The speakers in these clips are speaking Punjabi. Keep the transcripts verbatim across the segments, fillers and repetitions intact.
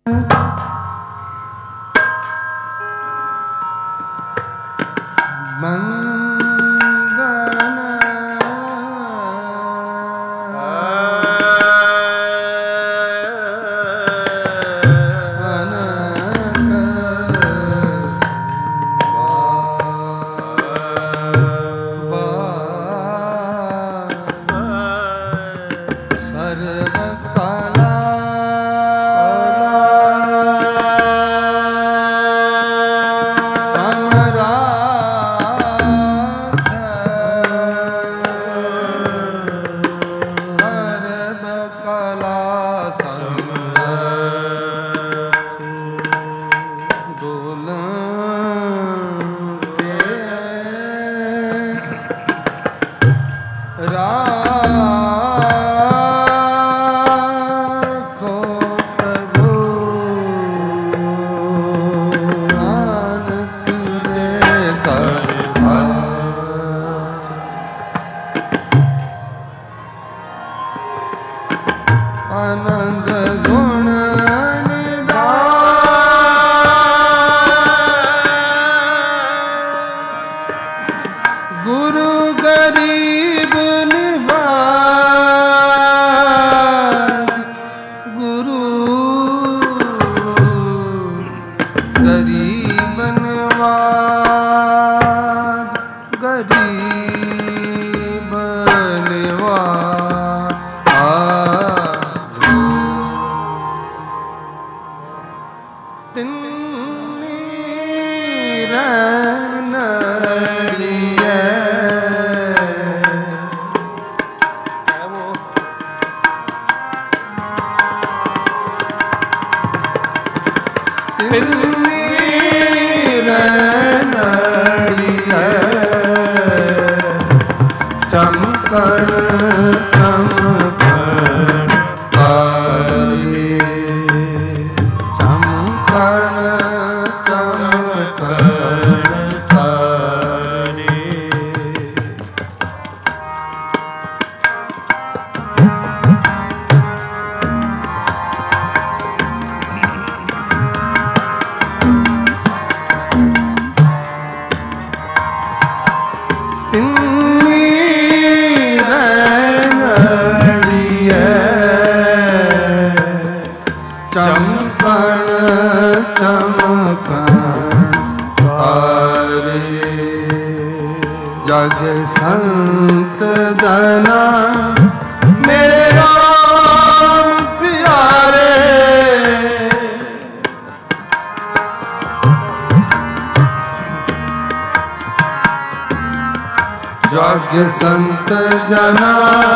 संत जना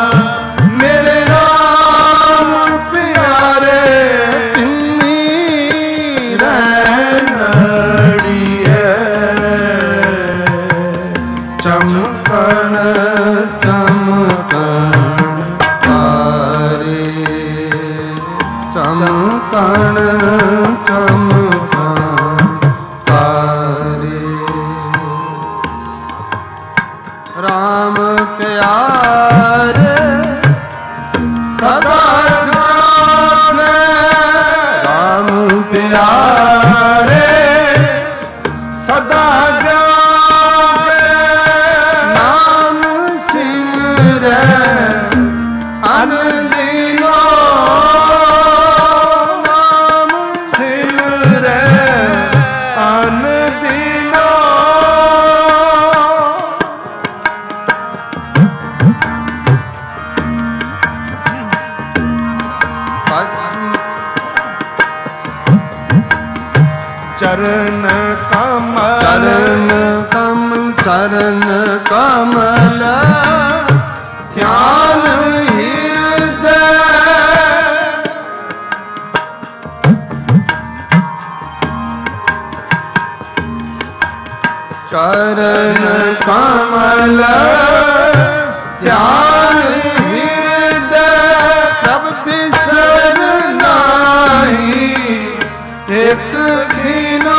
मेरे राम प्यारे इन्नी रैनड़ी चमकन चमकन तारे चमकन चमकन तारे राम प्यारे सदा जाने राम प्यारे सदा जाने नाम सिमरे अन दिनो नाम सिमरे अन दिनो चरण कमल चरण कमल चरण कमल ध्यान हृदय चरण कमल ध्यान हृदय तब बिसर नाही एक खीनो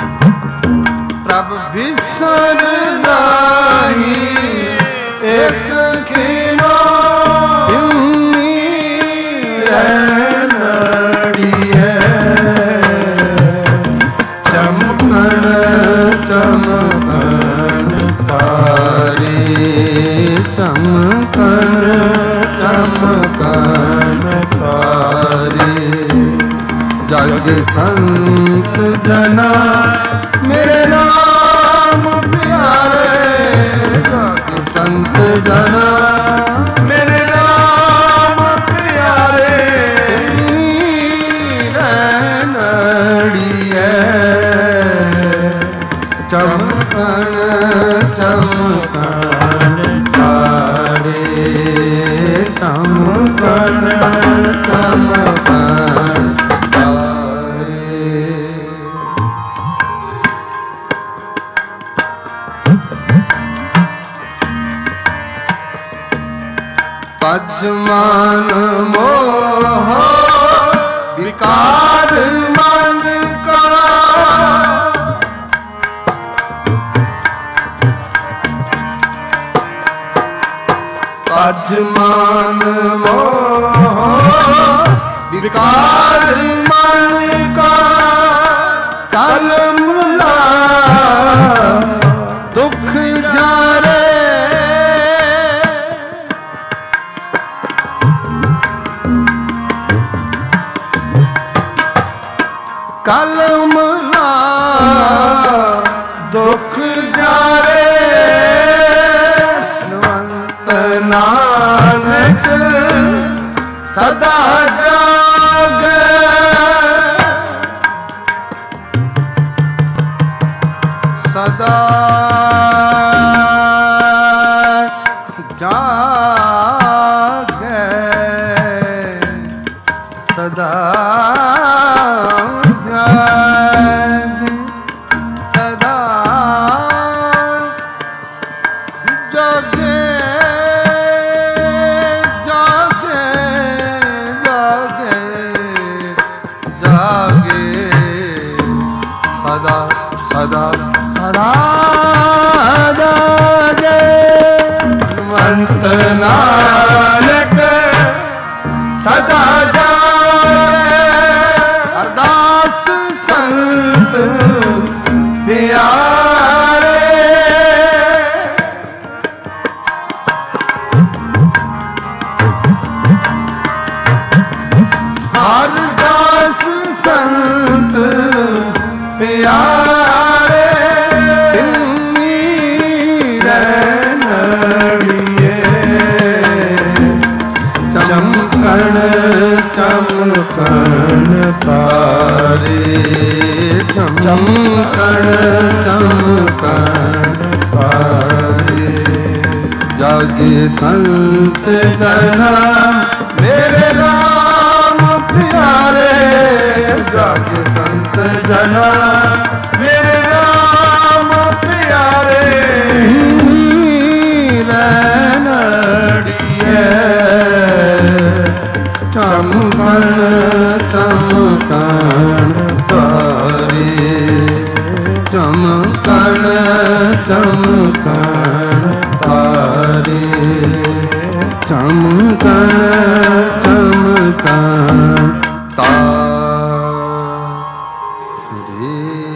प्रभ बिसर नाही एक ਕਣ ਤਾਰੇ ਚਮ ਕਣ ਚਮ ਕਣ ਤਾਰੇ। ਪਜ ਮਨ ਮੋਹ ਵਿਕਾਰ ਮਨ ਕਾ ਪਜ ਮਨ ਮੋਹ ਵਿਕਾਰ ਮਨ ਕਾ ਕਲ ਮੁਲਾ ਦੁਖ ਜਾਰੇ ਕਲ ਮੁਲਾ ਦੁਖ ਜਾਰੇ ਨਵੰਤ ਨਾਨਕ ਸਦਾ ਜਾਗੇ ਸਦਾ ਜਾਗੇ ਸਦਾ ਸਦਾ ਸਦਾ ਜਾਗੇ ਮੰਤ ਨਾਨਕ ਸਦਾ ਜਾਗੇ ਅਰਦਾਸ ਸੰਤ ਪਿਆਰੇ ਅਰਦਾਸ ਸੰਤ ਪਿਆਰੇ ਤਿੰਨੀ ਰਣੜੀਏ ਚਮਕਣ ਚਮਕਣ ਤਾਰੇ ਚਮਕਣ ਚਮਕਣ ਤਾਰੇ ਜਾਗੇ ਸੰਤ ਜਨਾ ਮੇਰੇ ਰਾਮ ਪਿਆਰੇ ਜਾਗੇ ਸੰਤ ਜਨਾ ਮੇਰੇ ਰਾਮ ਪਿਆਰੇ ਰਣੜੀਏ ਚਮਕਣ ਚਮਕਣ ਤਾਰੇ ਚਮਕਣ ਚਮਕਣ ਤਾਰੇ ਚਮਕਣ ਚਮਕਣ ਤਾਰੇ।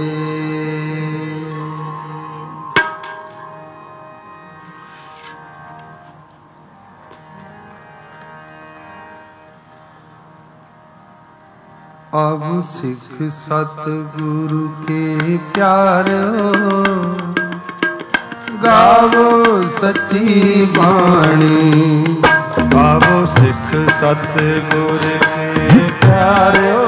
अब सिख सतगुरु के प्यारो गावो सच्ची बाणी। गावो सिख सतगुरु के प्यारो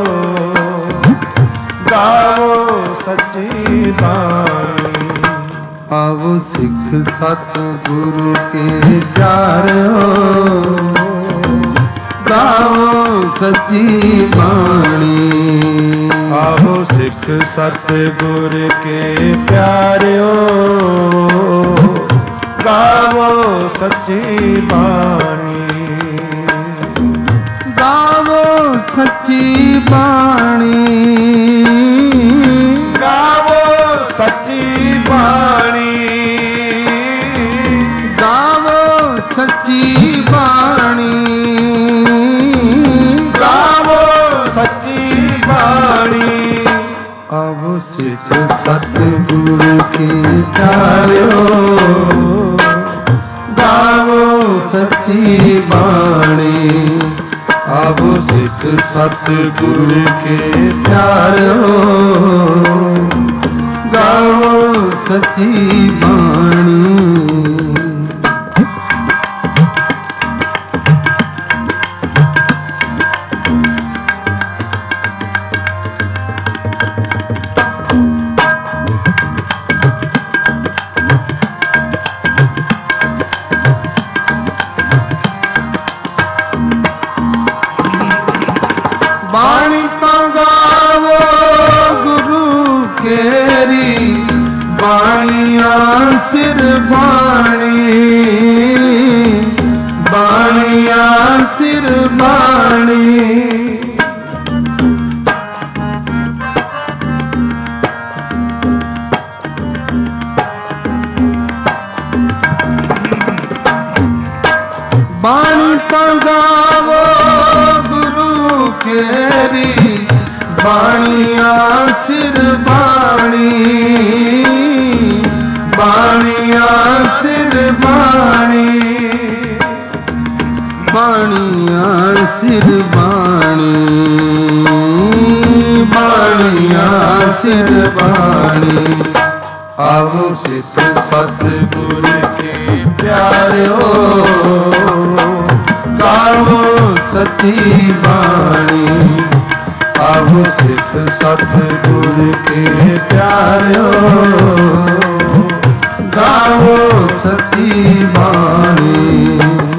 गावो सच्ची बाणी। आवो सिख सतगुरु के प्यारो गावो सच्ची बाणी। आवो सिख सतगुर के प्यारियो गावो सच्ची बाणी। गावो सच्ची बाणी गावो सच्ची बाणी। गावो सच्ची बाणी सच्ची बाणी। आवो सिख सतगुरु के प्यारो गावो सच्ची बाणी। आवो सिख सतगुरु के प्यारो गावो सच्ची बाणी। ਸਿਰ ਬਾਣੀ, ਬਾਣੀਆ ਸਿਰ ਬਾਣੀ। ਬਾਣੀ ਤਾਂ ਗਾਵੋ ਗੁਰੂ ਕੇਰੀ, ਬਾਣੀਆ ਸਿਰ ਬਾਣੀ, ਬਾਣੀਆ ਸਿਰ ਬਾਣੀ, ਬਾਣੀਆ ਸਿਰ ਬਾਣੀ, ਬਾਣੀਆ ਸਿਰ ਬਾਣੀ। ਆਵੋ ਸਿੱਖ ਸਤਿਗੁਰ ਕੇ ਪਿਆਰਿਓ, ਗਾਵੋ ਸੱਚੀ ਬਾਣੀ। ਆਵੋ ਸਿੱਖ ਸਤਿਗੁਰ ਕੇ ਪਿਆਰਿਓ, ਗਾਵੋ ਸੱਚੀ ਬਾਣੀ।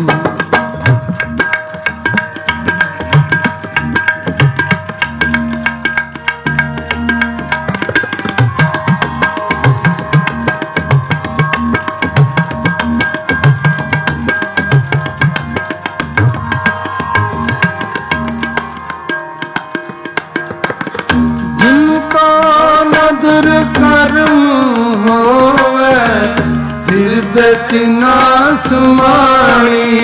ਤਿਨਾ ਸਮਾਣੀ,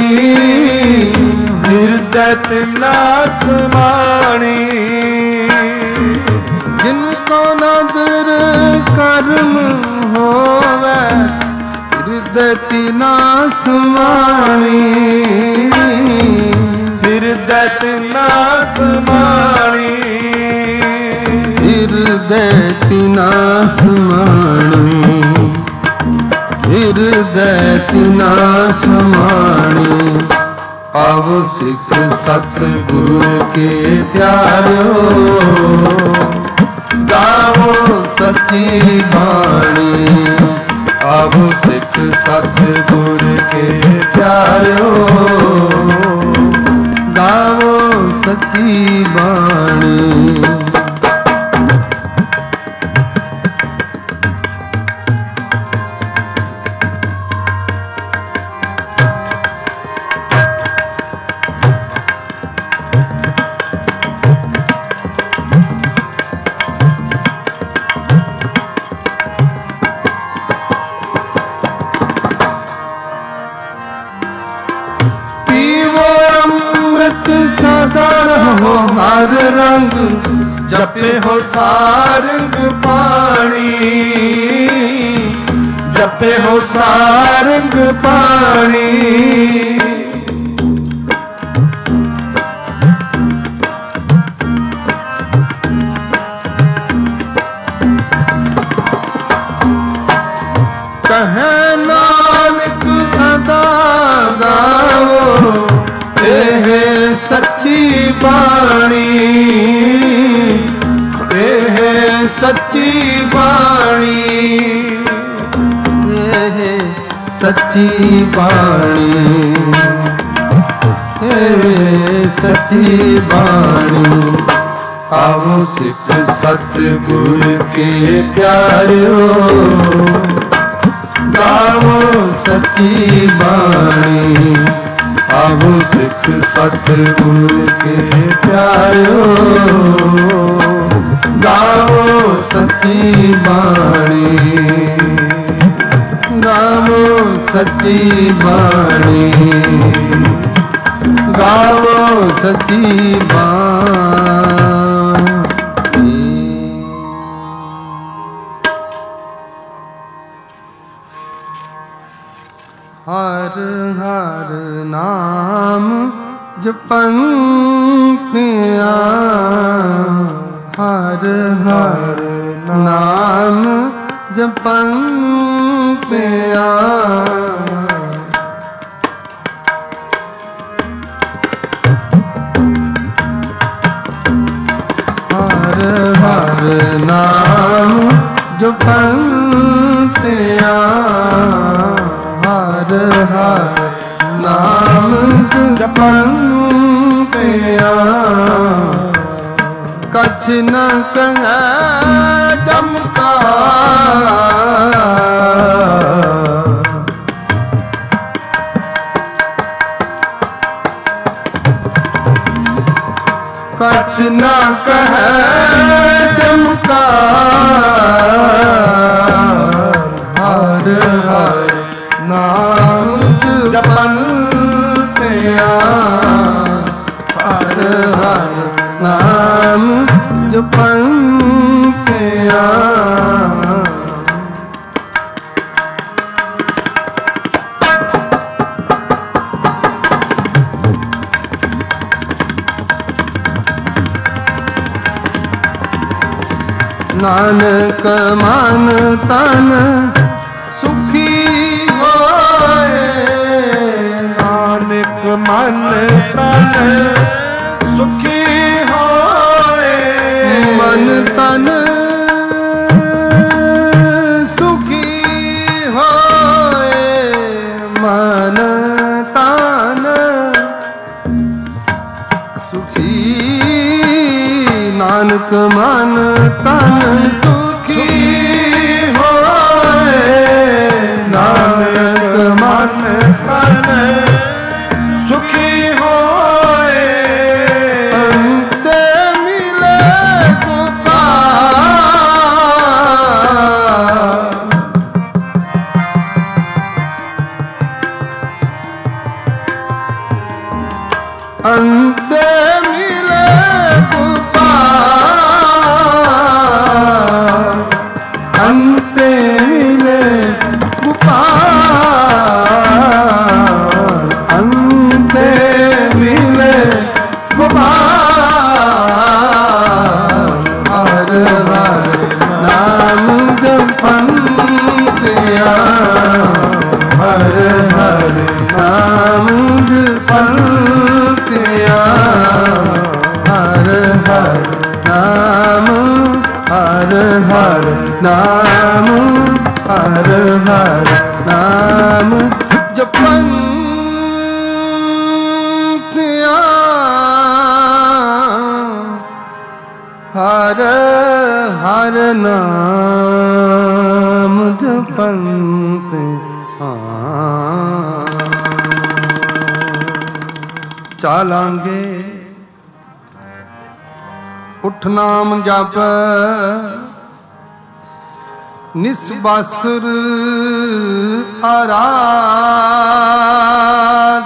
ਹਿਰਦੈ ਤਿਨਾ ਸਮਾਣੀ। ਜਿਨ ਕੋ ਨਦਰ ਕਰਮ ਹੋਵੇ, ਹਿਰਦੈ ਤਿਨਾ ਸਮਾਣੀ, ਹਿਰਦੈ ਤਿਨਾ ਸਮਾਣੀ, ਹਿਰਦੈ ਤਿਨਾ ਸਮਾਣੀ, ਹਿਰਦੈ ਤਿਨਾ ਸਮਾਣੀ। ਆਵੋ ਸਿੱਖ ਸਤਿਗੁਰੂ ਕੇ ਪਿਆਰਿਓ, ਗਾਵੋ ਸੱਚੀ ਬਾਣੀ। ਆਵੋ ਸਿੱਖ ਸਤਿਗੁਰ ਕੇ ਪਿਆਰਿਓ, ਗਾਵੋ ਸੱਚੀ ਬਾਣੀ। ਹਰ ਰੰਗ ਜਪੇ ਹੋ ਸਾਰੰਗ ਪਾਣੀ, ਜਪੇ ਹੋ ਸਾਰੰਗ ਪਾਣੀ। ਕਹੈ ਨਾਨਕ ਸਦਾ ਗਾਵੋ, ਇਹ ਸੱਚੀ ਬਾਣੀ, ਇਹ ਸੱਚੀ ਬਾਣੀ, ਇਹ ਸੱਚੀ ਬਾਣੀ, ਇਹ ਸੱਚੀ ਬਾਣੀ। ਆਵੋ ਸਿੱਖ ਸਤਿਗੁਰ ਕੇ ਪਿਆਰਿਓ, ਗਾਵੋ ਸੱਚੀ ਬਾਣੀ। ਆਵੋ ਸਿੱਖ ਸਤਿਗੁਰ ਕੇ ਪਿਆਰਿਓ, ਗਾਵੋ ਸੱਚੀ ਬਾਣੀ, ਗਾਵੋ ਸੱਚੀ ਬਾਣੀ, ਗਾਵੋ ਸੱਚੀ ਬਾਣੀ। ਹਰ ਹਰ ਨਾਮ ਜਪੰਤਿਆ, ਹਰ ਹਰ ਨਾਮ ਜਪੰਤਿਆ। ਹਰ ਹਰ ਨਾਮ ਜਪੰਤਿਆ, ਹਰ ਹਰ ਨਾਮ ਜਪੰਤਿਆ। ਕਛ ਨ ਕਹੈ ਚਮਕਾਰ, सच ना कहे चमकार हर हर नाम जपन ते हर हर नाम जपन ते नानक मन तन सुखी होए नानक मन तन सुखी होए मन तन सुखी होए मन तन सुखी नानक मन तन सुखी होए नानक मन तन सुखी होए अंत मिले गोपाल अंत मिले गोपाल अंत मिले गोपाल अंत मिले गोपाल हर हर नाम जपन तेरा हर हर नाम जपन तेरा हर हर नाम हर हर नाम हर हर नाम जपन तेरा हर हर नाम जपन तेरा चालांगे उठ नाम जप निस्बासुर आराध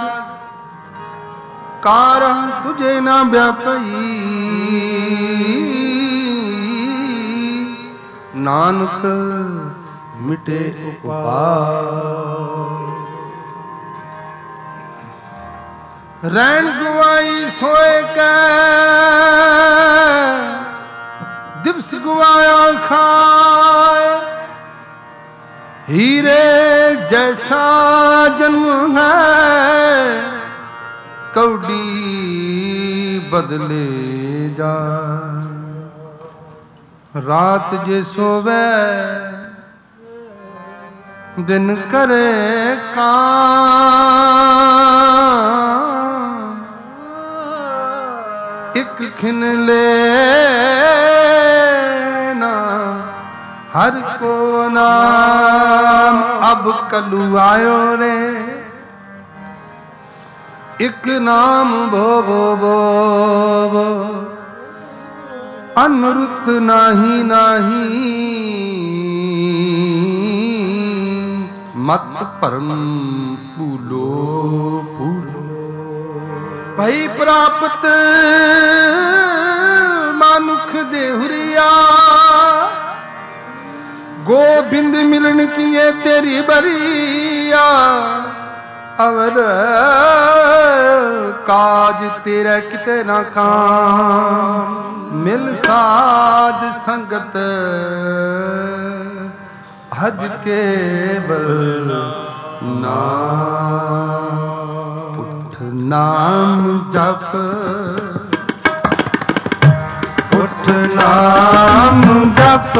कारण तुझे ना व्यापई नानक मिटे उपाय रैन गुआई सोए कै दिवस गुआया खाए हीरे जैसा जन्म है कौड़ी बदले जा रात जे सोवे दिन करे काम एक खिन लेना हर को नाम अब कलू आयो रे एक नाम भो भो भो भो अनुरुत नाही नाही मत परम पूलो पूलो भई प्राप्त मानुख देहुरिया गोबिंद मिलन किए तेरी बरिया अवर काज तेरा किते ना काम मिल साध संगत हज के बल नाम उठ नाम जप उठ नाम जप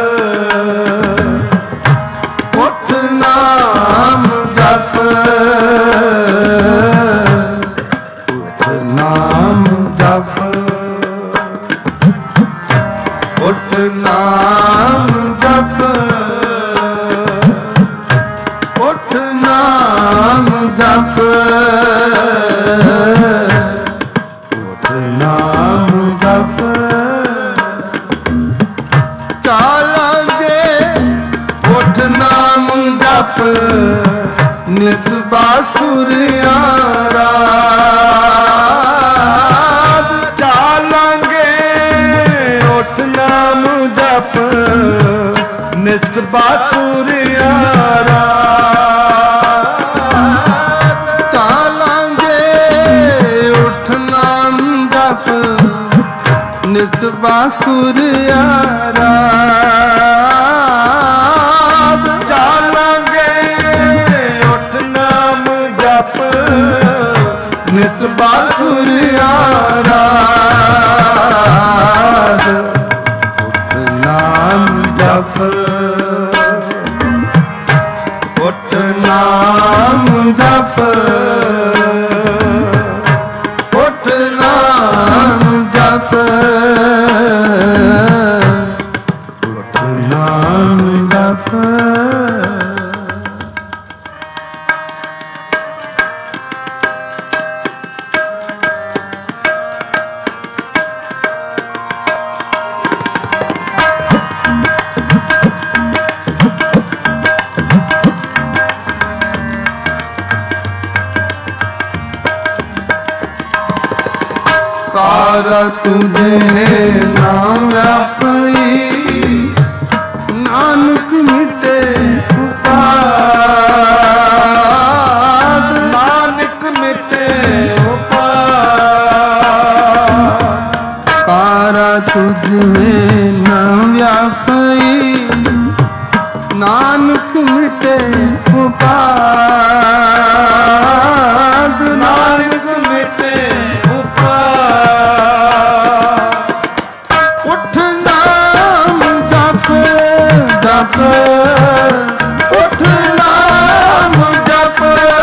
उठ नाम जप उठ नाम जप उठ नाम जप उठ नाम जप उठ नाम जप ਨਿਸਬਾਸੁਰਿਆ ਰਾਤ ਚਾਲਾਂਗੇ ਉੱਠ ਨਾਮ ਜਪ ਨਿਸਬਾਸੁਰਿਆ ਰਾਤ ਚਾਲਾਂਗੇ ਉੱਠ ਨਾਮ ਜਪ ਨਿਸਬਾਸੁਰਿਆ ਰਾਤ ਚਾਲਾਂਗੇ ਉੱਠ ਨਾਮ ਜਪ ਨਿਸਬਾਸੁਰਿਆ ਰਾਤ ਉੱਠ ਨਾਮ ਜਪ ਉੱਠ ਨਾਮ ਜਪ ਉੱਠ ਨਾਮ ਜਪ ਉੱਠ ਨਾਮ ਜਪ ਤਾਰਾ ਤੁਝੇ ਨਾਮ ਆਪਣੀ ਨਾਨਕ ਮਿਟੇ ਉਪਾਦ ਨਾਨਕ ਮਿਟੇ ਉਪਾਦ ਤਾਰਾ ਤੁਝੇ ਨਾਮ ਆਪਣੀ ਨਾਨਕ ਮਿਟੇ ਉਪਾਦ ਨਾਨਕ ਮਿਟੇ ਉੱਠ ਨਾਮ ਜਪ ਜਪ ਉੱਠ ਨਾਮ ਜਪ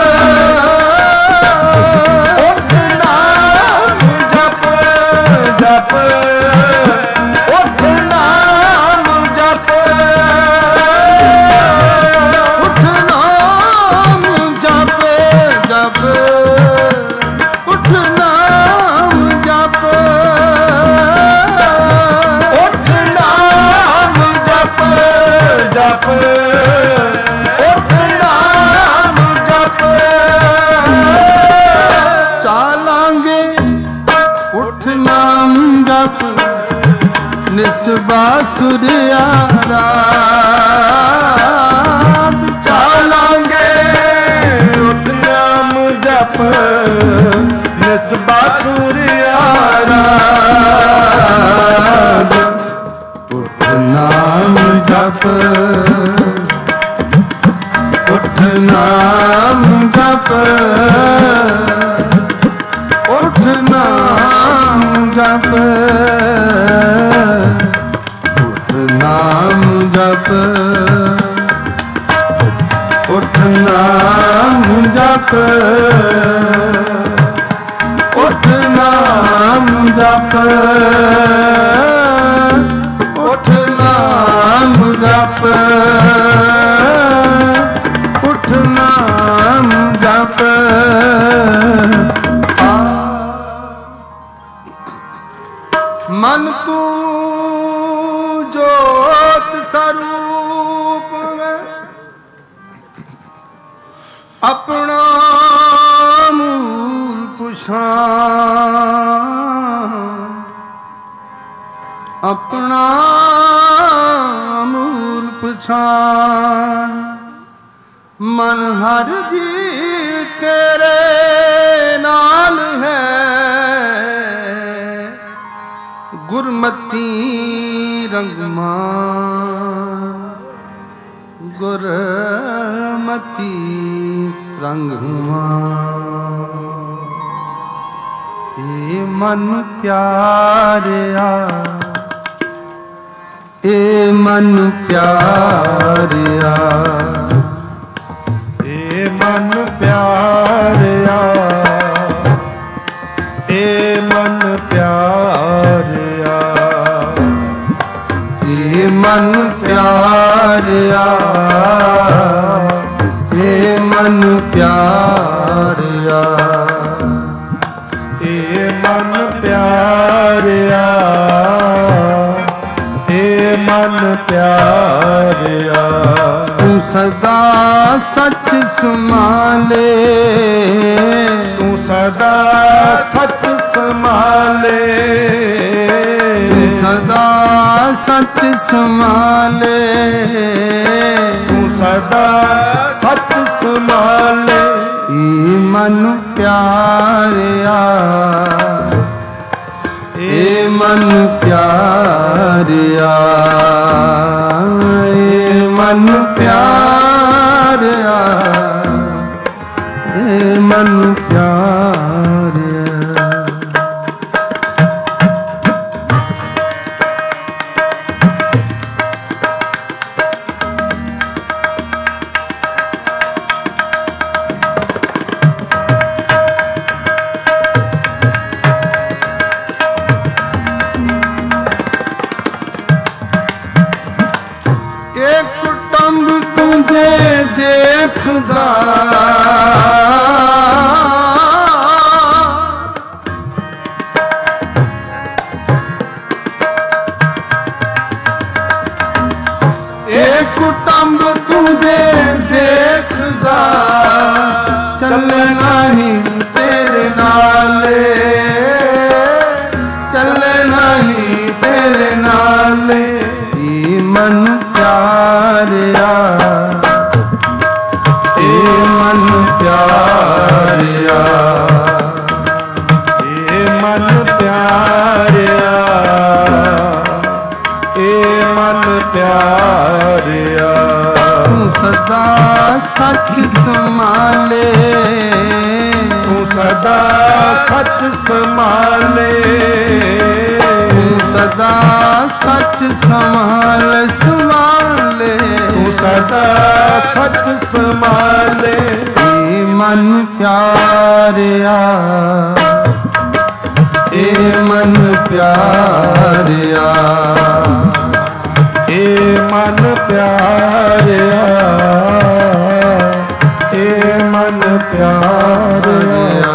ਉੱਠ ਨਾਮ ਜਪ ਜਪ ਉੱਠ ਨਾਮ ਜਪ ਉੱਠ ਨਾਮ ਜਪ ਜਪ ਉੱਠ ਨਾਮ ਜਪ ਉੱਠ ਨਾਮ ਜਪ ਜਪ ਉੱਠ ਨਾਮ ਜਪ ਚਾਲਾਂਗੇ ਉੱਠ ਨਾਮ ਜਪ ਨਿਸਬਾਸੁਰਿਆ ਰਾਤ ਚਾਲਾਂਗੇ ਉੱਠ ਨਾਮ ਜਪ ਨਿਸਬਾਸੁਰਿਆ ਰਾਤ ਉੱਠ ਨਾਮ ਜਪ ਉੱਠ ਨਾਮ ਜਪ ਉੱਠ ਨਾਮ ਜਪ ਉੱਠ ਨਾਮ ਜਪ ਉੱਠ ਨਾਮ ਜਪ ਉੱਠ ਨਾਮ ਜਪ ਉੱਠ ਨਾਮ ਜਪ ਉੱਠ ਨਾਮ ਜਪ ਮਨ ਤੂੰ ਜੋਤ ਸਰੂਪ ਮੈਂ ਆਪਣਾ ਮੂਲ ਪੁਛਾਂ ਆਪਣਾ ਮੂਲ ਪਛਾਨ ਮਨ ਹਰ ਜੀ ਤੇਰੇ ਨਾਲ ਹੈ ਗੁਰਮਤੀ ਰੰਗਮਾਨ ਗੁਰਮਤੀ ਰੰਗਮਾਨ ਏ ਮਨ ਪਿਆਰਿਆ ਏ ਮਨ ਪਿਆਰਿਆ ਏ ਮਨ ਪਿਆਰਿਆ ਏ ਮਨ ਪਿਆਰਿਆ ਏ ਮਨ ਪਿਆਰਿਆ ਏ ਮਨ ਪਿਆਰਿਆ ਏ ਮਨ ਪਿਆਰਿਆ ਏ ਮਨ ਪਿਆਰਿਆ ਤੂੰ ਸਦਾ ਸੱਚ ਸਮਾਲੇ, ਤੂੰ ਸਦਾ ਸੱਚ ਸਮਾਲੇ, ਤੂੰ ਸਦਾ ਸੱਚ ਸਮਾਲੇ, ਤੂੰ ਸਦਾ ਸੱਚ ਸਮਾਲੇ। ਏ ਮਨ ਪਿਆਰਿਆ, ਏ ਮਨ ਪਿਆਰਿਆ, ਏ ਮਨ ਪਿਆਰਿਆ, ਏ ਮਨ ਪਿਆਰਿਆ। ਦੇਖਦਾ ਇਹ ਕੁਟੰਬ ਤੁਝੇ ਦੇਖਦਾ, ਚੱਲਣਾ ਹੀ ਤੇਰੇ ਨਾਲੇ, ਚੱਲਣਾ ਹੀ ਤੇਰੇ ਨਾਲੇ। ਏ ਮਨ ਪਿਆਰਿਆ, ਏ ਮਨ ਪਿਆਰਿਆ, ਏ ਮਨ ਪਿਆਰਿਆ, ਏ ਮਨ ਪਿਆਰਿਆ। ਤੂੰ ਸਦਾ ਸੱਚ ਸਮਾਲੇ, ਤੂੰ ਸਦਾ ਸੱਚ ਸਮਾਲੇ, ਤੂੰ ਸਦਾ ਸੱਚ ਸੰਭਾਲ ਸੰਭਾਲੇ, ਤੂੰ ਸਦਾ ਸੱਚ ਸਮਾਲੇ। ਏ ਮਨ ਪਿਆਰਿਆ, ਏ ਮਨ ਪਿਆਰਿਆ, ਏ ਮਨ ਪਿਆਰਿਆ, ਏ ਮਨ ਪਿਆਰਿਆ।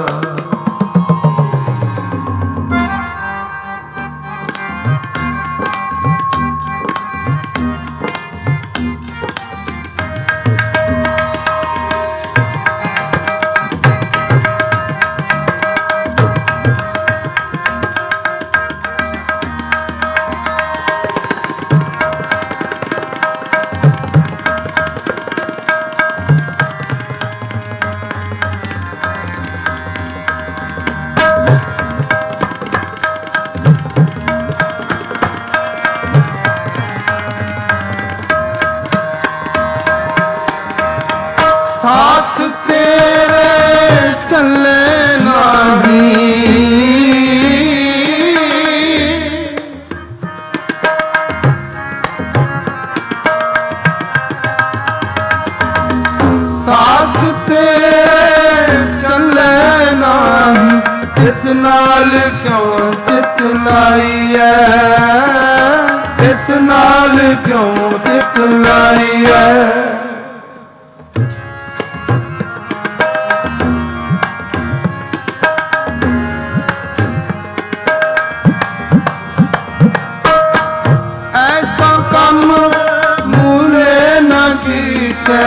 ਸਾਥ ਤੇਰੇ ਚੱਲੇ ਨਹੀਂ, ਸਾਥ ਤੇਰੇ ਚੱਲੇ ਨਹੀਂ, ਇਸ ਨਾਲ ਕਿਉਂ ਚਿਤ ਲਾਈਐ, ਇਸ ਨਾਲ ਕਿਉਂ ਚਿਤ ਲਾਈਐ। ਕੰਮ ਮੂਲੇ ਨਾ ਕੀਤੇ,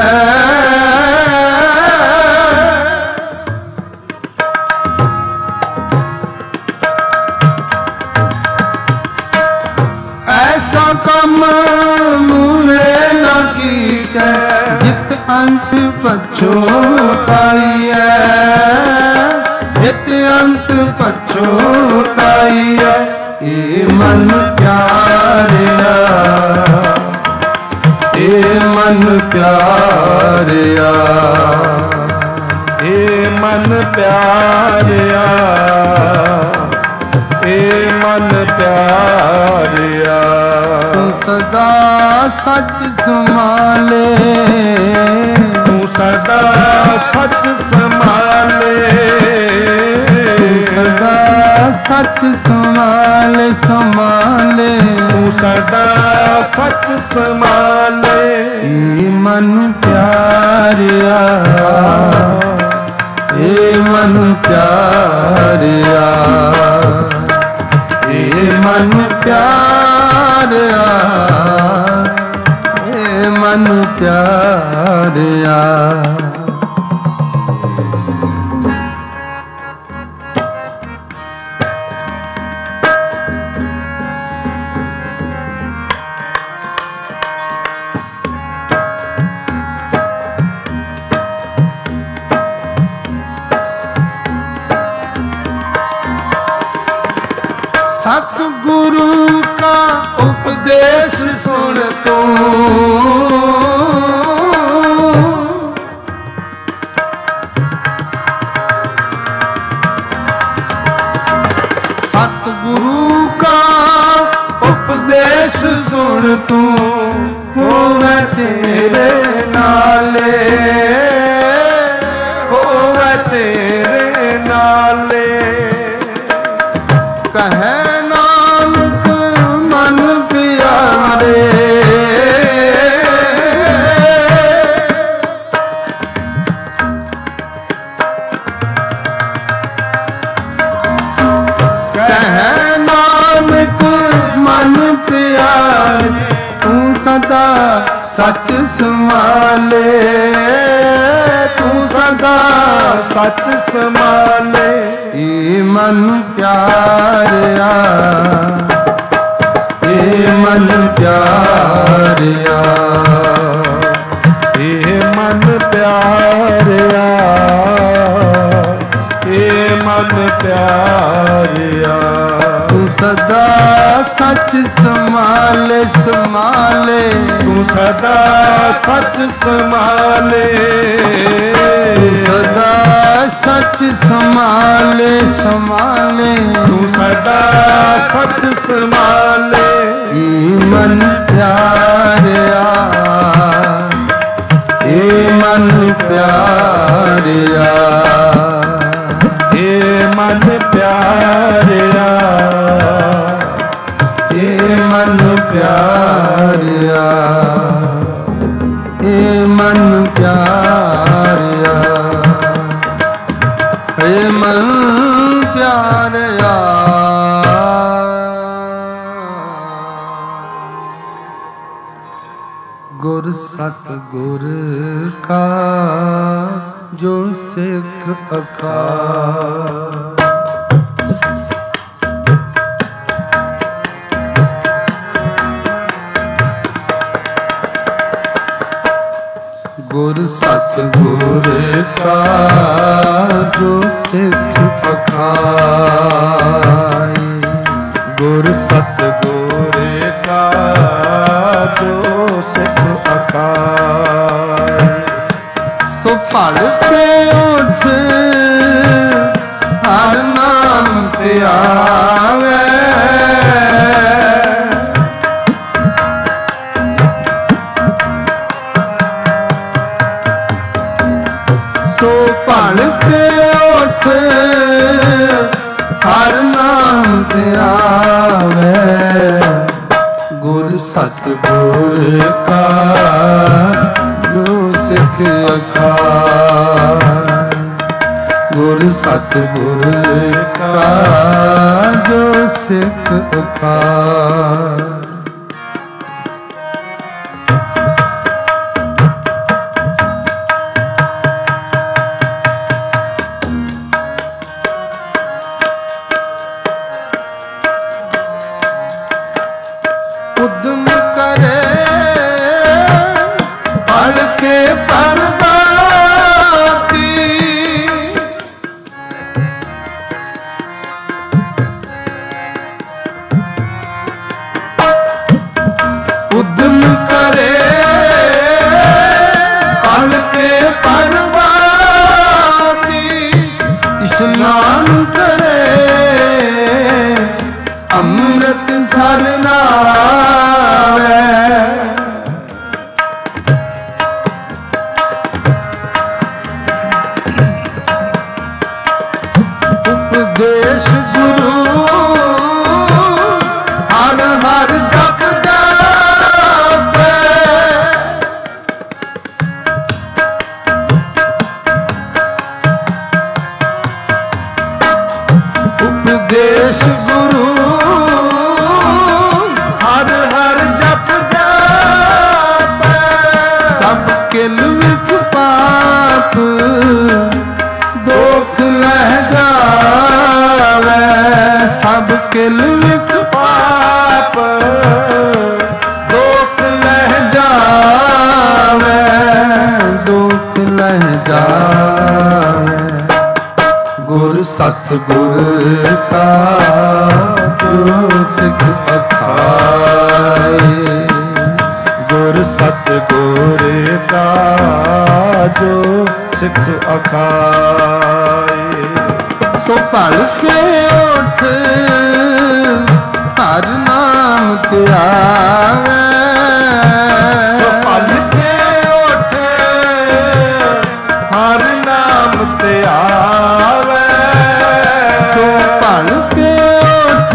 ਐਸਾ ਕੰਮ ਮੂਲੇ ਨਾ ਕੀਤੇ, ਜਿਤ ਅੰਤ ਪਛੋਤਾਈਐ, ਜਿਤ ਅੰਤ ਪਛੋਤਾਈਐ। ਏ ਮਨ ਪਿਆਰਿਆ, ਏ ਮਨ ਪਿਆਰਿਆ, ਏ ਮਨ ਪਿਆਰਿਆ, ਏ ਮਨ ਪਿਆਰਿਆ। ਤੂੰ ਸਦਾ ਸੱਚ ਸੰਭਾਲੇ, ਤੂੰ ਸਦਾ ਸੱਚ ਸੰਭਾਲੇ, ਤੂੰ ਸਦਾ ਸੱਚ ਸੰਭਾਲੇ ਸੰਭਾਲੇ, ਤੂੰ ਸਦਾ ਸੱਚ ਸੰਭਾਲੇ। ਏ ਮਨ ਪਿਆਰਿਆ, ਏ ਮਨ ਪਿਆਰਿਆ, ਏ ਮਨ ਪਿਆਰਿਆ, ਏ ਮਨ ਪਿਆਰਿਆ। सतगुरु का उपदेश सुन तू, सतगुरु का उपदेश सुन तू, होवे तेरे नाले, होवे तेरे नाले। कहे नानक मन प्यारे, कहे नानक मन प्यारे, तू सदा सच संभाले, तू सदा सच संभाले। ये मन प्यारिया, ये मन प्यारिया, ये मन प्यारिया, ये मन प्यारिया। तू सदा सच संभाले संभाले, तू सदा सच संभाले, तू सदा सच संभाले संभाले, तू सदा सच संभाले। ये मन प्यारिया, ये मन प्यारिया, ये मन प्यारिया, ये मन प्यारिया, ये मन प्यारिया, ये मन प्यारिया। गुर सतगुर का जो सिख अखार, गुर सतगुर का जो सिख अखार, गुर सतगुर का जो सिख अखार। सो फल के उठ हर नाम ते आवे, सो फल के उठ हर नाम ते आवे। गुर सतगुर का जो सिख अखार, गुर सतगुर का जो सिख अखार। उद्यम करे पढ़ के परबाती, उद्यम करे पढ़ के परबाती, स्नान करे अमृत सर नावे। उपदेश गुरु हर हर जप जापे, उपदेश गुरु हर हर जप जापे। सब ਜਾਵੇ। ਗੁਰ ਸਤਿਗੁਰ ਕਾ ਜੋ ਸਿੱਖ ਅਖਾਏ। ਗੁਰ ਸਤਿਗੁਰ ਕਾ ਜੋ ਸਿੱਖ ਅਖਾਏ। ਸੋ ਭਲ ਕੇ ਉਠ ਹਰ ਨਾਮ ਧਿਆਵੇ। ਸੋ ਭਲ ਕੇ ਉਠ ਹਰ ਨਾਮ ਧਿਆਵੇ। ਸੋ ਭਲ ਕੇ ਉਠ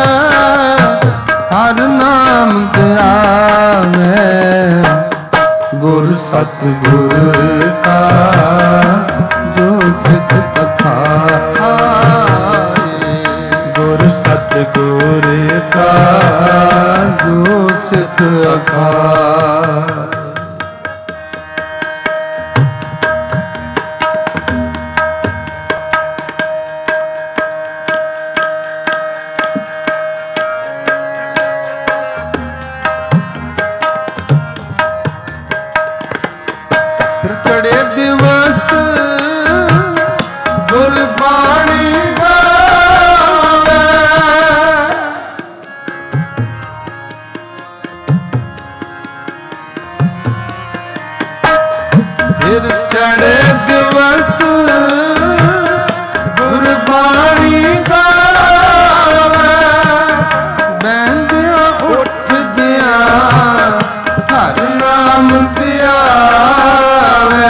ਹਰ ਨਾਮ ਧਿਆਵੇ। ਗੁਰ ਸਤਿਗੁਰ ਕਾ ਜੋ ਸਿੱਖ ਅਖਾਏ। ਗੁਰ ਸਤਿਗੁਰ ਕਾ ਜੋ ਸਿੱਖ ਅਖਾਏ। ਚੜੇ ਦਿਵਸ ਗੁਰਬਾਣੀ ਗਾਵੇ। ਫਿਰ ਚੜੇ ਦਿਵਸ ਗੁਰਬਾਣੀ ਗਾਵੇ। ਬਹਿੰਦਿਆਂ ਉੱਠਦਿਆਂ ਹਰ ਨਾਮ ਧਿਆਵੇ।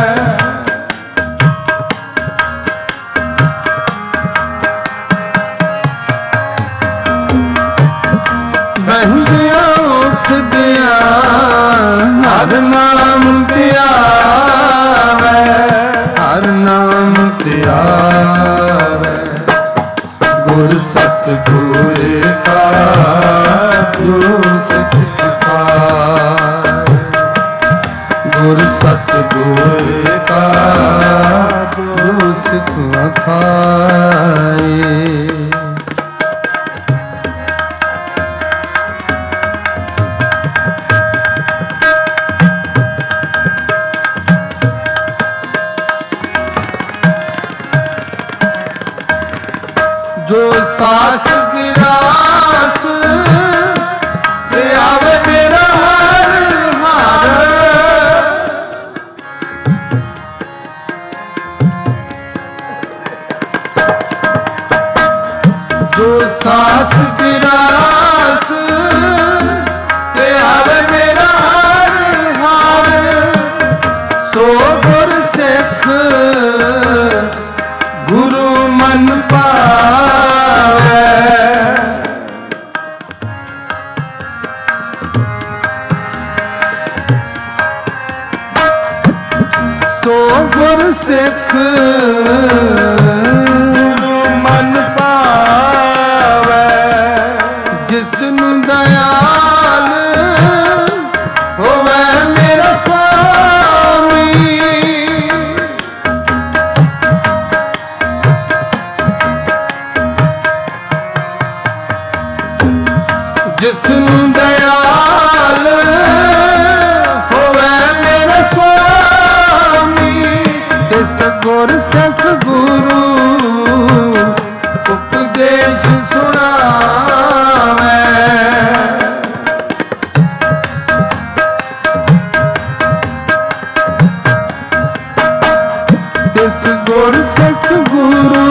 ਬਹਿੰਦਿਆਂ ਉੱਠਦਿਆਂ ਹਰ ਨਾਮ ਧਿਆਵੇ। ਹਰ ਨਾਮ ਧਿਆਵੇ। ਗੁਰ ਸਤਿਗੁਰ ਕਾ ਜੋ ਸਿੱਖ ਅਖਾਏ। ਗੁਰ ਸਤਿਗੁਰ ਕਾ ਜੋ ਸਿੱਖ ਅਖਾਏ। ਜੋ ਸਾਸ ਗਿਰਾਸ ਤੇ ਆਵੇ ਮੇਰਾ ਹਰ ਹਰ। ਜੋ ਸਾਸ ਗਿਰਾਸ ਤੇ ਆਵੇ ਮੇਰਾ ਹਰ ਹਰ। ਸੋ ਗੁਰ ਸਿੱਖ ਗੁਰੂ ਮਨ ਪਾਵੇ। ਸੋ ਗੁਰ ਸਿੱਖ ਮਨ ਪਾਵੇ। ਜਿਸ ਨੂੰ ਦਇਆਲ ਹੋਵੇ ਮੇਰਾ ਸੁਆਮੀ। ਜਿਸ ਨੂੰ ਦਇਆਲ ਹੋਵੇ ਮੇਰਾ ਸੁਆਮੀ। ਤਿਸ ਗੁਰ ਸਿੱਖ ਗੁਰੂ ਉਪਦੇਸ਼ ਸੁਣਾਵੇ। ਤਿਸ ਗੁਰ ਸਿੱਖ ਗੁਰੂ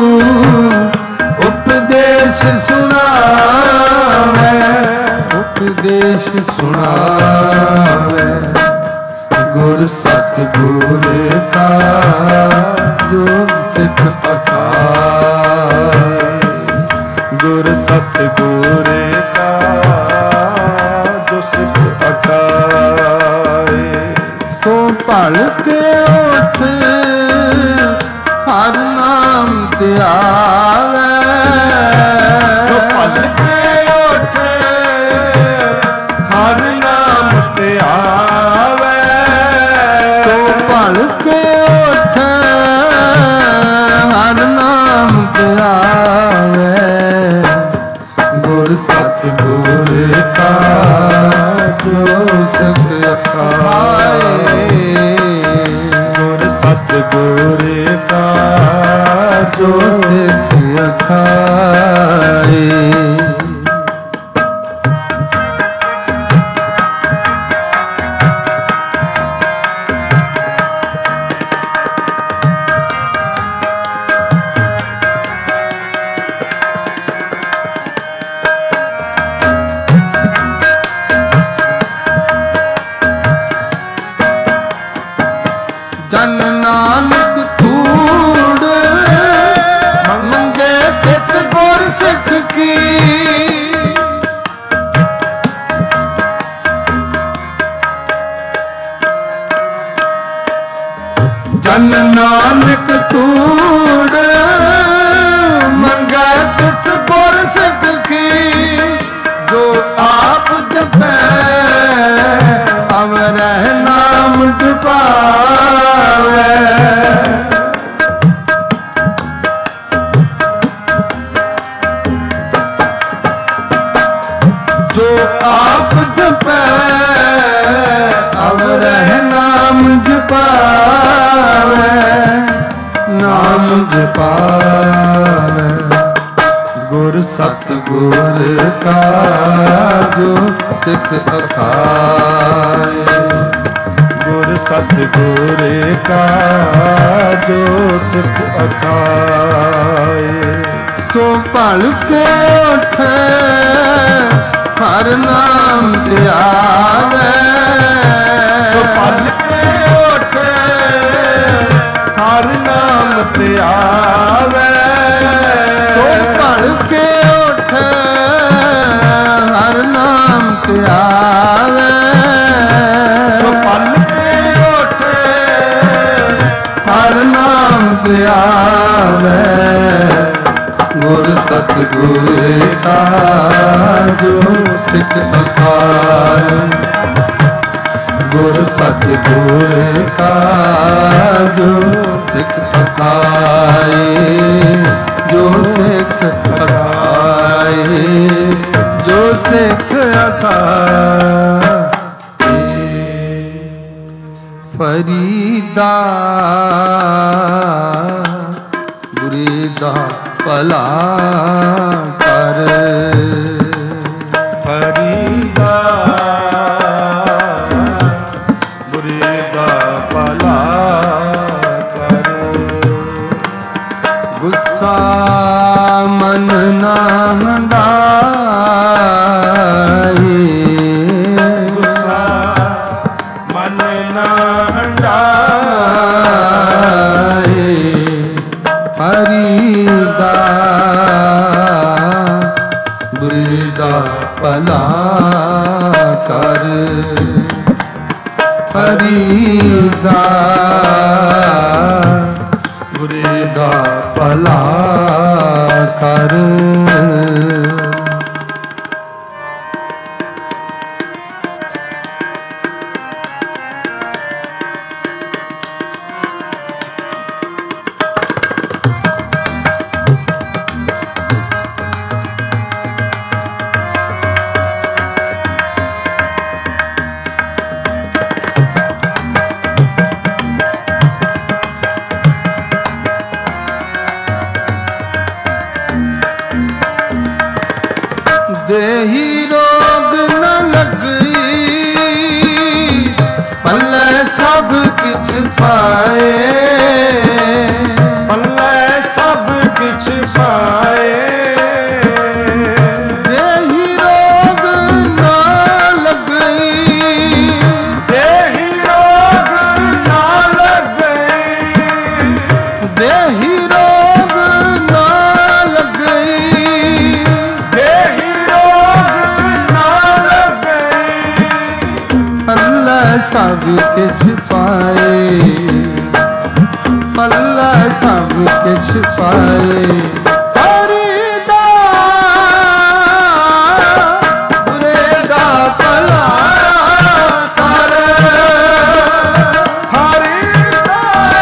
ਉਪਦੇਸ਼ ਸੁਣਾਵੇ। ਉਪਦੇਸ਼ ਸੁਣਾਵੇ। ਗੁਰ ਸਤਿਗੁਰ ਕਾ ਜੋ ਸਿੱਖ ਅਖਾਏ। ਗੁਰ ਸਤਿਗੁਰ ਕਾ ਜੋ ਸਿੱਖ ਅਖਾਏ। ਸੋ ਭਲ ਕੇ ਉਠ ਹਰ ਨਾਮ ਧਿਆਵੇ। ਸੋ ਭਲ ਕੇ ਉਠ ਹਰ ਨਾਮ ਧਿਆਵੇ। ਸੋ ਭਲ ਕੇ ਉਠ ਹਰ ਨਾਮ ਧਿਆਵੇ। ਗੁਰ ਸਤਿਗੁਰ ਕਾ ਜੋ ਸਿੱਖ ਅਖਾਏ। ਗੁਰ सतगुर का जो सिख अखाए। ਜਨ ਨਾਨਕ ਧੂੜ ਮੰਗੇ ਤਿਸ ਗੁਰ ਸਿੱਖ ਕੀ। ਜਨ ਨਾਨਕ ਧੂੜ ਮੰਗੇ ਤਿਸ ਗੁਰ ਸਿੱਖ ਕੀ। ਜੋ ਆਪ ਜਪੈ ਅਵਰਹਿ ਨਾਮ ਜਪਾਵੇ। ਜੋ ਆਪ ਜਪੈ ਅਵਰਹਿ ਨਾਮ ਜਪਾਵੇ। ਨਾਮ ਜਪਾਵੇ ਗੁਰ ਸਤਿਗੁਰ ਕਾ ਜੋ ਸਿੱਖ ਅਖਾਏ। ਗੁਰ ਸਤਿਗੁਰ ਕਾ ਜੋ ਸਿੱਖ ਅਖਾਏ। ਸੋ ਭਲ ਕੇ ਉਠੈ ਹਰ ਨਾਮ ਧਿਆਵੈ। ਸੋ ਭਲ ਕੇ ਉਠੈ ਹਰ ਨਾਮ ਧਿਆਵੈ। ਸੋ ਭਲ ਕੇ ਉਠੈ ਹਰ ਨਾਮ ਧਿਆਵੈ। ਸੋ ਭਲ ਕੇ ਉਠੈ ਹਰ ਨਾਮ ਧਿਆਵੈ। ਗੁਰ ਸਤਿਗੁਰ ਕਾ ਜੋ ਸਿੱਖ ਅਖਾਏ। ਗੁਰ ਸਤਿਗੁਰ ਕਾ ਜੋ ਸਿੱਖ ਅਖਾਏ। ਜੋ ਸਿੱਖ ਅਖਾਏ। ਜੋ ਸਿੱਖ ਅਖਾਏ। ਫਰੀਦਾ ਗੁਰੇ ਦਾ ਭਲਾ ਕਰ। ਫਰੀਦਾ ਬੁਰੇ ਦਾ ਭਲਾ ਕਰ। ਗੁੱਸਾ ਮਨ ਨਾ ਹੰਡਾਏ। ਗੁੱਸਾ ਮਨ ਨਾ ਹੰਡਾਏ। ਹਰੀ ਦਾ ਬੁਰੇ ਦਾ ਭਲਾ ਕਰ। ਹਰੀ ਦਾ ਬੁਰੇ ਦਾ ਭਲਾ ਕਰ। ਦੇਹੀ ਰੋਗ ਨ ਲੱਗਈ ਪੱਲੇ ਸਭ ਕਿਛ ਪਾਏ। ਪੱਲੇ ਸਭ ਕਿਛ ਪਾਏ। ਦੇਹੀ ਰੋਗ ਨ ਲੱਗਈ। ਦੇਹੀ ਰੋਗ ਨਾ ਲੱਗਈ। ਦੇਹੀ ਰੋਗ ਨ ਲੱਗਈ। ਦੇਹੀ ਰੋਗ ਨਾ ਲੱਗਈ। ਪੱਲੇ ਸਭ ਕਿਛ ਪਾਏ। ਪੱਲਾ ਸਭ ਕਿਛ ਪਾਏ। ਹਰੀ ਦਾ ਬੁਰੇ ਦਾ ਭਲਾ ਕਰ। ਹਰੀ ਦਾ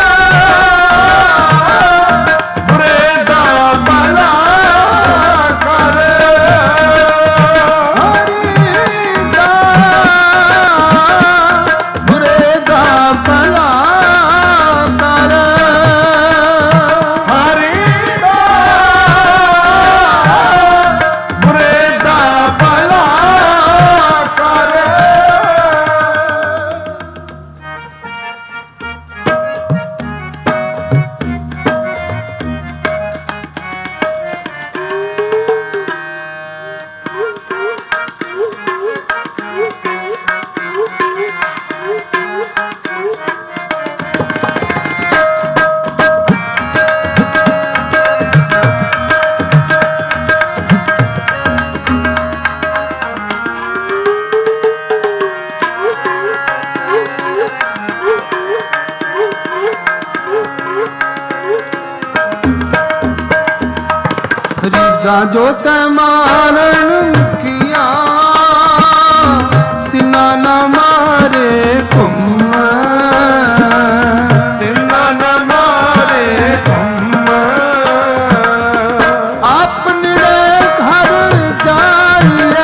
ਬੁਰੇ ਦਾ ਭਲਾ ਕਰ। ਹਰੀ ਦਾ ਬੁਰੇ ਦਾ ਭਲਾ ਕਰ। रीगा जो तै मारन किया तिना न मारे तुम तिना न मारे तुम अपने घर जाइए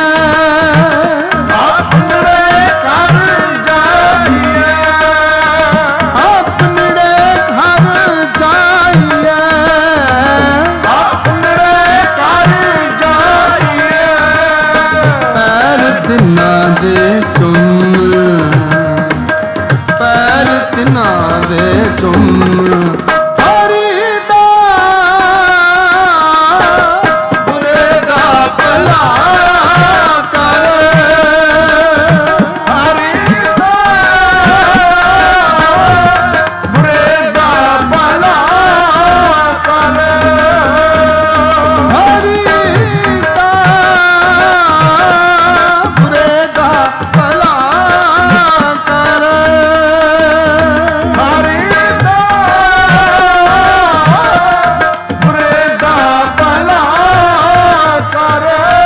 अपने घर जाइए अपने घर जाइए अपने घर जाइए पैर तिना दे तुम पैर तिना दे तुम हरिदा बुरे दा भला कर हरिदा बुरे दा भला कर हरिदा बुरे दा भला कर हरिदा बुरे दा भला कर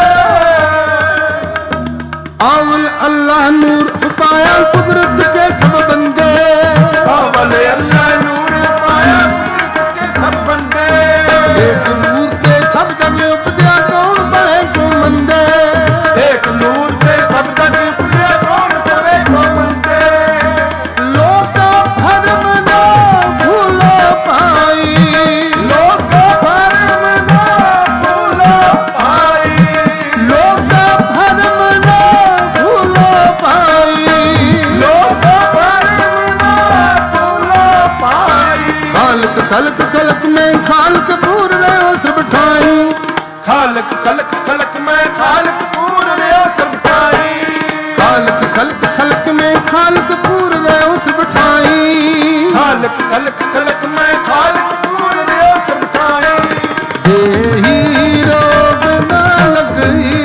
अवल अल्लाह नूर पाया कुदरत के सब बंदे अवल अल्लाह नूर पाया कुदरत के सब बंदे एक नूर ते सब जग उपजया कौन बड़े को मंदे एक नूर ते सब जग उपजया कौन पड़े को मंदे लोका भरम ना भूलो पाई लोक भरम ना भूलो पाई लोका भरम ना भूलो पाई लोक भरम ना भूलो पाई खालक खलक खलक में खालक पूर रहे हो सब ठाई खालक खलक खलक में खालक पूर रहा सब साई खालक खलक खलक में खालक पूर रहे हो सब ठाई खालक खलक खलक में खालक पूर रहा सब साई देही रोग ना लगई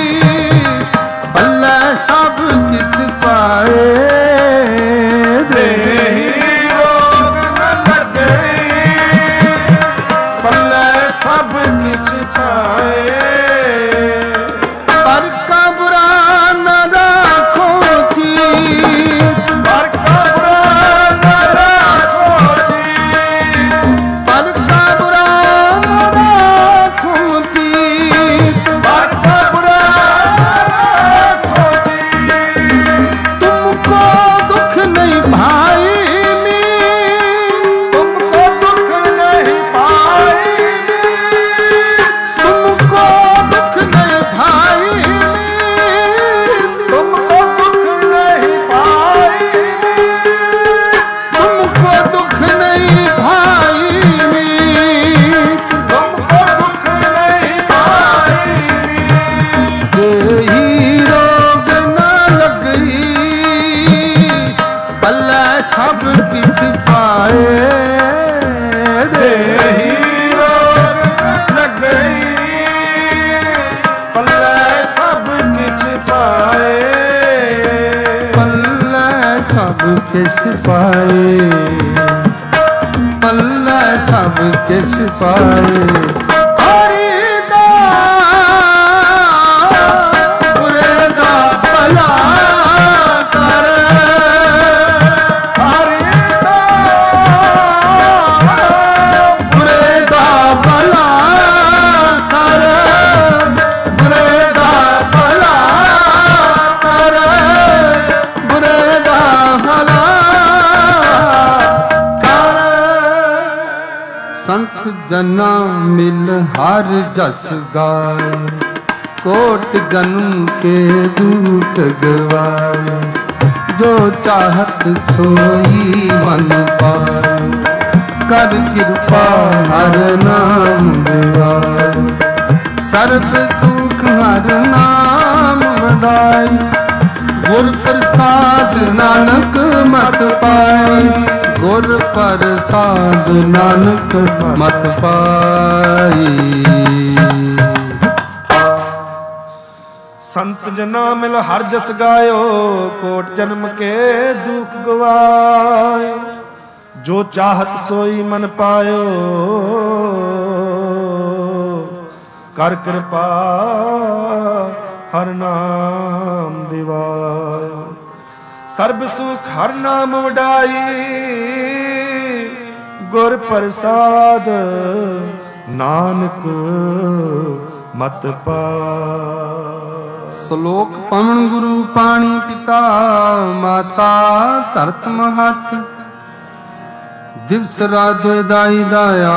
भला सब किछ पाए देही देही रोग न लगे पल्ले सब किछ पाए पर का बुरा न राखो चीत पर का बुरा न राखो जी पर का बुरा न राखो चीत पर का बुरा न राखो जी तुमको दुख नहीं भाई तुमको दुख नहीं पाई तुमको दुख नहीं भाई तुमको दुख नहीं पाई तुमको दुख नहीं भाई तुमको दुख नहीं पाई देही रोग न लगई भला सब किछ पाए देही देही रोग लग गई पल्ले सब किछ पाए पल्ला सब किछ पाए पल्ला सब किछ पाए हरिदा बुरे दा भला कर हरिदा बुरे दा भला कर बुरे दा भला कर बुरे दा भला कर संत जना मिल हर जस गाए कोट जन्म के दूत गवाए जो चाहत सोई मन पाए कर कृपा हर नाम दिवाए सर्व सुख हर नाम वडाई गुर प्रसाद नानक मत पाई गुर प्रसाद नानक मत पाई संत जना मिल हर जस गायो कोट जन्म के दुख गवायो जो चाहत सोई मन पायो ਕਰ ਕਿਰਪਾ ਹਰ ਨਾਮ ਦਿਵਾਇਆ। ਸਰਬ ਸੁਖ ਹਰ ਨਾਮ ਵਡਾਈ ਗੁਰ ਪ੍ਰਸਾਦ ਨਾਨਕ ਮਤ ਪਾਇਆ। ਸ਼ਲੋਕ ਪਵਨ ਗੁਰੂ ਪਾਣੀ ਪਿਤਾ ਮਾਤਾ ਧਰਤ ਮਹਤ ਦਿਵਸ ਰਾਤ ਦਾਈ ਦਾਇਆ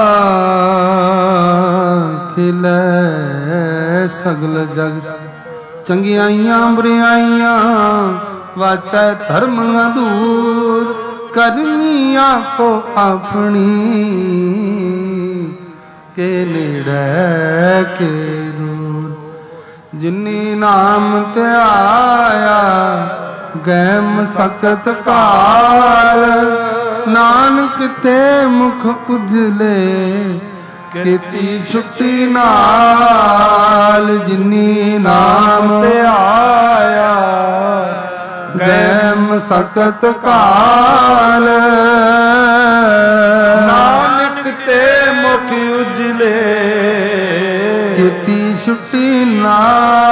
ਖਿਲੇ ਸਗਲ ਜਗਤ ਚੰਗਿਆਈਆਂ ਬੁਰਿਆਈਆਂ ਵਾਚੈ ਧਰਮ ਅਧੂਰ ਕਰਨੀ ਆਪੋ ਆਪਣੀ ਕੇ ਨੇੜੇ ਕੇ ਦੂਰ ਜਿਨੀ ਨਾਮ ਧਿਆਇਆ ਗੈਮ ਸਕਤ ਕਾਲ ਨਾਨਕ ਤੇ ਮੁਖ ਉਜਲੇ ਕੀਤੀ ਛੁੱਟੀ ਨਾਲ ਜਿਨੀ ਨਾਮ ਧਿਆਇਆ ਗੈਮ ਸਕਤ ਕਾਲ ਨਾਨਕ ਤੇ ਮੁਖ ਉਜਲੇ ਕੀਤੀ ਛੁੱਟੀ ਨਾਲ।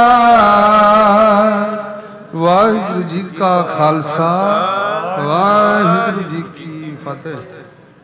ਵਾਹਿਗੁਰੂ ਜੀ ਕਾ ਖਾਲਸਾ ਵਾਹਿਗੁਰੂ ਜੀ ਕੀ ਫਤਿਹ।